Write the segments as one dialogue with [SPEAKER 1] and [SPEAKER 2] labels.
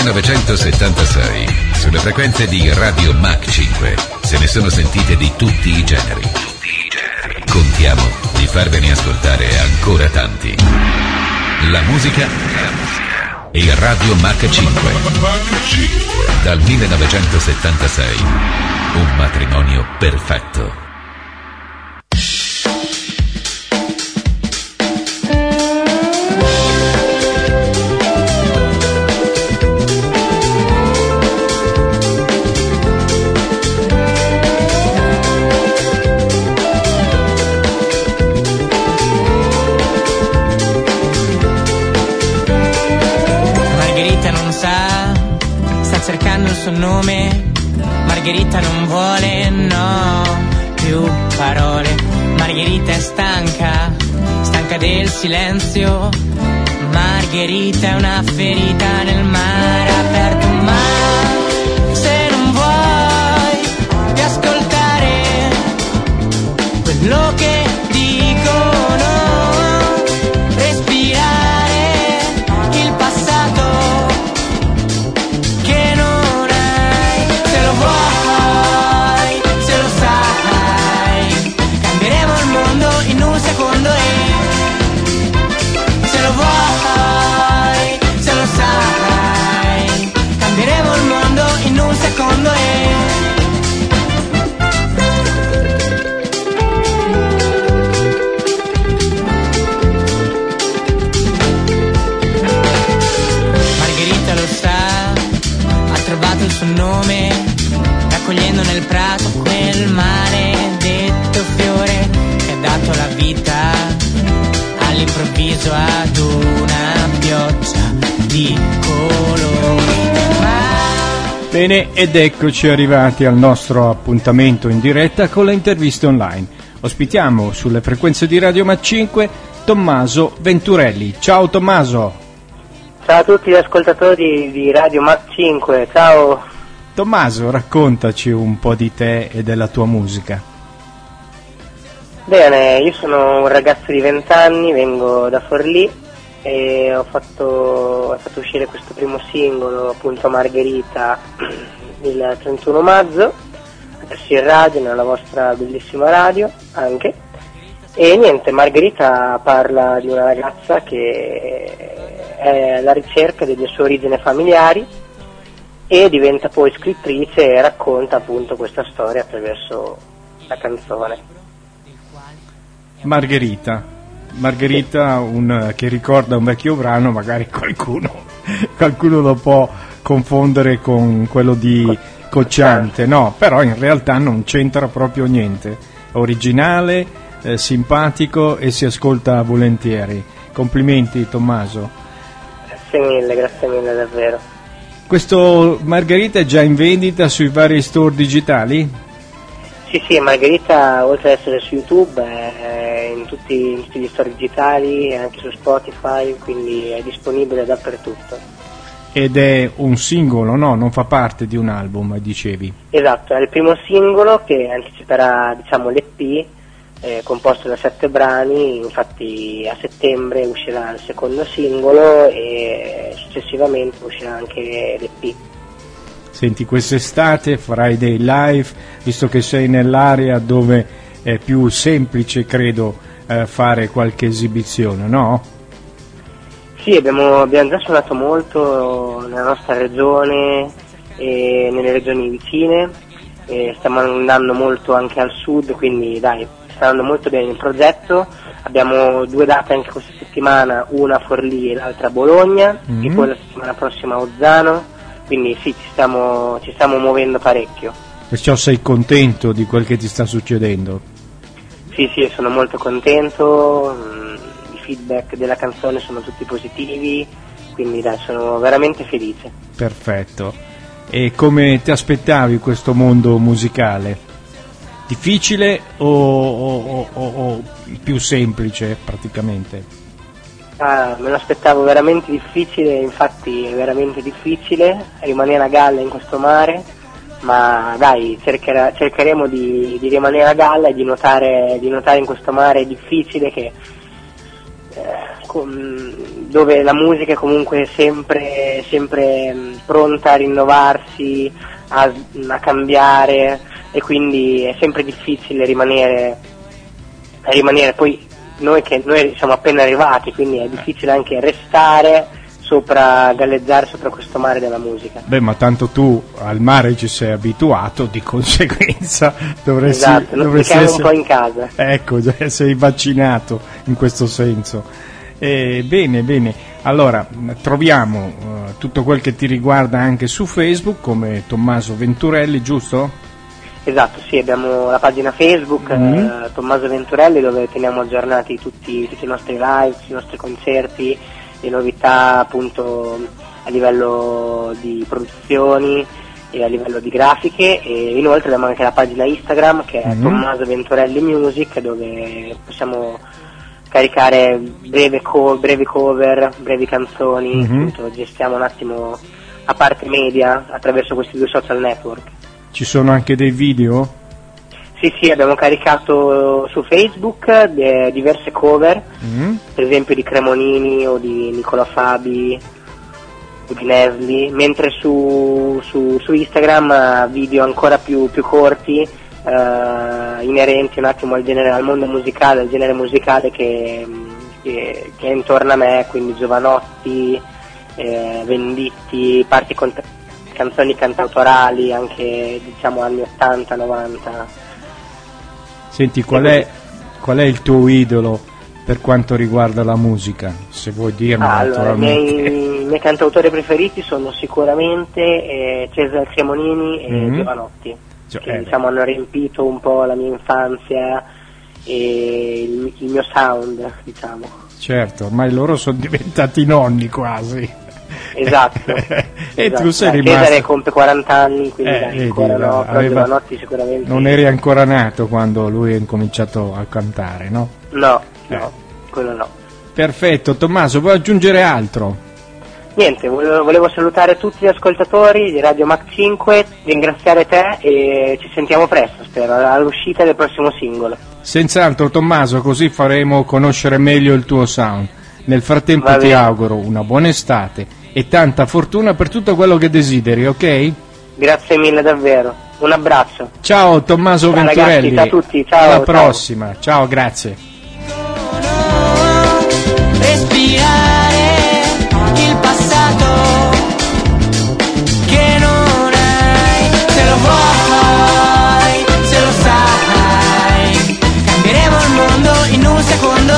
[SPEAKER 1] 1976, sulle frequenze di Radio Mach 5, se ne sono sentite di tutti i generi. Contiamo di farvene ascoltare ancora tanti. La musica e Radio Mach 5. Dal 1976, un matrimonio perfetto.
[SPEAKER 2] Cercando il suo nome, Margherita non vuole, no, più parole. Margherita è stanca del silenzio. Margherita è una ferita nel mare aperto, ma se non vuoi di ascoltare quello che dicono, respirare il passato che non hai, se lo vuoi, se lo sai, cambieremo il mondo in un secondo e se lo vuoi, se lo sai, cambieremo il mondo in un secondo e Margherita lo sa, ha trovato il suo nome, raccogliendo nel prato quel maledetto fiore che ha dato la vita all'improvviso ad una pioggia di colori.
[SPEAKER 3] Bene, ed eccoci arrivati al nostro appuntamento in diretta con le interviste online. Ospitiamo sulle frequenze di Radio Mach 5 Tommaso Venturelli. Ciao Tommaso.
[SPEAKER 4] Ciao a tutti gli ascoltatori di Radio Mach 5, ciao.
[SPEAKER 3] Tommaso, raccontaci un po' di te e della tua musica.
[SPEAKER 4] Bene, io sono un ragazzo di 20 anni, vengo da Forlì e ho fatto uscire questo primo singolo, appunto Margherita, il 31 maggio, adesso in radio, nella vostra bellissima radio anche. E niente, Margherita parla di una ragazza che è alla ricerca delle sue origini familiari e diventa poi scrittrice e racconta appunto questa storia attraverso la canzone.
[SPEAKER 3] Margherita, che ricorda un vecchio brano, magari qualcuno lo può confondere con quello di Cocciante, no, però in realtà non c'entra proprio niente, originale, simpatico e si ascolta volentieri. Complimenti Tommaso.
[SPEAKER 4] Grazie mille davvero.
[SPEAKER 3] Questo Margherita è già in vendita sui vari store digitali?
[SPEAKER 4] Sì, Margherita oltre ad essere su YouTube è in tutti gli store digitali e anche su Spotify, quindi è disponibile dappertutto.
[SPEAKER 3] Ed è un singolo, no? Non fa parte di un album, dicevi?
[SPEAKER 4] Esatto, è il primo singolo che anticiperà, diciamo, l'EP, composto da 7 brani, infatti a settembre uscirà il secondo singolo e successivamente uscirà anche l'EP.
[SPEAKER 3] Senti, quest'estate farai dei live, visto che sei nell'area dove è più semplice, credo, fare qualche esibizione, no?
[SPEAKER 4] Sì, abbiamo già suonato molto nella nostra regione e nelle regioni vicine, e stiamo andando molto anche al sud, quindi dai, sta andando molto bene il progetto. Abbiamo 2 date anche questa settimana, una a Forlì e l'altra a Bologna, e poi la settimana prossima a Ozzano. Quindi sì, ci stiamo muovendo parecchio.
[SPEAKER 3] Perciò sei contento di quel che ti sta succedendo?
[SPEAKER 4] Sì, sono molto contento, i feedback della canzone sono tutti positivi, quindi dai, sono veramente felice.
[SPEAKER 3] Perfetto. E come ti aspettavi questo mondo musicale? Difficile o più semplice praticamente?
[SPEAKER 4] Me lo aspettavo veramente difficile, infatti è veramente difficile rimanere a galla in questo mare, ma dai, cercheremo di rimanere a galla e di nuotare in questo mare difficile che dove la musica è comunque sempre pronta a rinnovarsi, a cambiare, e quindi è sempre difficile rimanere poi noi siamo appena arrivati, quindi è difficile anche restare galleggiare sopra questo mare della musica.
[SPEAKER 3] Beh, ma tanto tu al mare ci sei abituato, di conseguenza dovresti essere
[SPEAKER 4] un po' in casa.
[SPEAKER 3] Ecco, sei vaccinato in questo senso. Bene, allora troviamo tutto quel che ti riguarda anche su Facebook come Tommaso Venturelli, giusto?
[SPEAKER 4] Esatto, sì, abbiamo la pagina Facebook Tommaso Venturelli, dove teniamo aggiornati tutti i nostri live, i nostri concerti, le novità appunto a livello di produzioni e a livello di grafiche, e inoltre abbiamo anche la pagina Instagram che è Tommaso Venturelli Music, dove possiamo caricare brevi cover, brevi canzoni, appunto gestiamo un attimo a parte media attraverso questi 2 social network.
[SPEAKER 3] Ci sono anche dei video?
[SPEAKER 4] Sì, abbiamo caricato su Facebook diverse cover, per esempio di Cremonini o di Nicola Fabi o di Nesli, mentre su Instagram video ancora più corti, inerenti un attimo al mondo musicale, al genere musicale che è intorno a me, quindi Giovanotti, Venditti, canzoni cantautorali anche diciamo anni 80-90.
[SPEAKER 3] Senti, qual è il tuo idolo per quanto riguarda la musica, se vuoi dirmelo?
[SPEAKER 4] Allora,
[SPEAKER 3] naturalmente.
[SPEAKER 4] I miei cantautori preferiti sono sicuramente Cesare Cremonini e Giovanotti, che diciamo hanno riempito un po' la mia infanzia e il mio sound, diciamo.
[SPEAKER 3] Certo, ormai loro sono diventati nonni quasi.
[SPEAKER 4] Esatto.
[SPEAKER 3] E tu sei rimasto.
[SPEAKER 4] Cesare compie 40 anni, quindi ancora no, però Giovanotti sicuramente.
[SPEAKER 3] Non eri ancora nato quando lui ha incominciato a cantare, no?
[SPEAKER 4] No, quello no.
[SPEAKER 3] Perfetto, Tommaso, vuoi aggiungere altro?
[SPEAKER 4] Niente, volevo salutare tutti gli ascoltatori di Radio Mac 5, ringraziare te e ci sentiamo presto, spero, all'uscita del prossimo singolo.
[SPEAKER 3] Senz'altro, Tommaso, così faremo conoscere meglio il tuo sound. Nel frattempo ti auguro una buona estate e tanta fortuna per tutto quello che desideri, ok?
[SPEAKER 4] Grazie mille davvero, un abbraccio.
[SPEAKER 3] Ciao Tommaso Venturelli,
[SPEAKER 4] ragazzi, ciao a tutti, ciao.
[SPEAKER 3] Alla prossima, ciao, grazie.
[SPEAKER 2] Respirare il passato che non hai, se lo vuoi, se lo sai, cambieremo il mondo in un secondo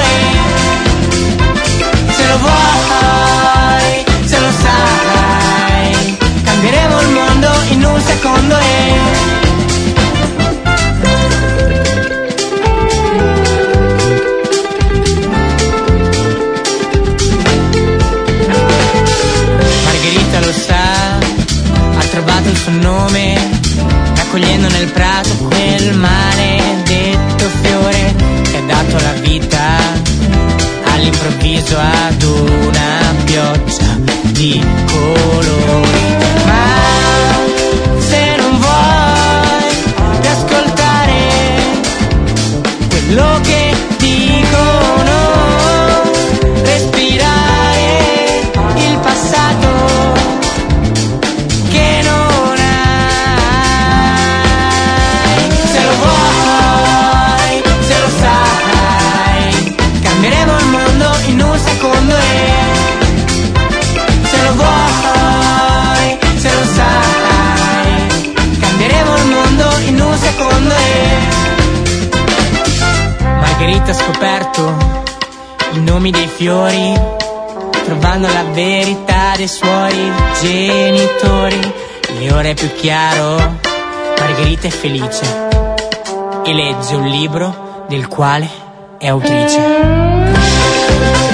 [SPEAKER 2] se lo vuoi, se lo sai, cambieremo il mondo in un secondo Margherita lo sa, ha trovato il suo nome, raccogliendo nel prato quel maledetto fiore che ha dato la vita all'improvviso ad una pioggia di colori. Ma se non vuoi ascoltare quello che dicono, respirare il passato che non hai, se lo vuoi, se lo sai, cambieremo il mondo in un secondo se lo vuoi, se lo sai, cambieremo il mondo in un secondo Margherita ha scoperto i nomi dei fiori, trovando la verità dei suoi genitori, e ora è più chiaro, Margherita è felice e legge un libro del quale è autrice.